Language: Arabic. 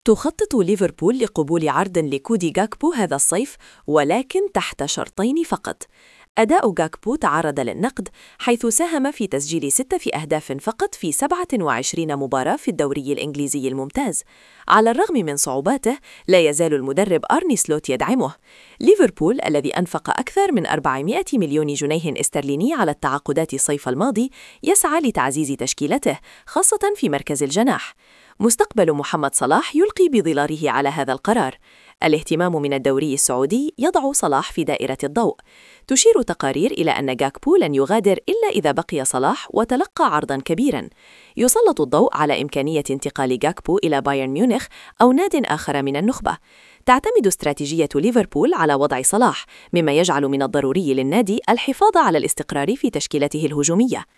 تخطط ليفربول لقبول عرض لكودي غاكبو هذا الصيف، ولكن تحت شرطين فقط. أداء غاكبو تعرض للنقد، حيث ساهم في تسجيل 6 أهداف فقط في 27 مباراة في الدوري الإنجليزي الممتاز. على الرغم من صعوباته، لا يزال المدرب أرني سلوت يدعمه. ليفربول الذي أنفق أكثر من 400 مليون جنيه استرليني على التعاقدات الصيف الماضي يسعى لتعزيز تشكيلته، خاصة في مركز الجناح. مستقبل محمد صلاح يلقي بظلاله على هذا القرار. الاهتمام من الدوري السعودي يضع صلاح في دائرة الضوء. تشير تقارير إلى أن غاكبو لن يغادر إلا إذا بقي صلاح وتلقى عرضاً كبيراً. يسلط الضوء على إمكانية انتقال غاكبو إلى بايرن ميونخ أو ناد آخر من النخبة. تعتمد استراتيجية ليفربول على وضع صلاح، مما يجعل من الضروري للنادي الحفاظ على الاستقرار في تشكيلته الهجومية.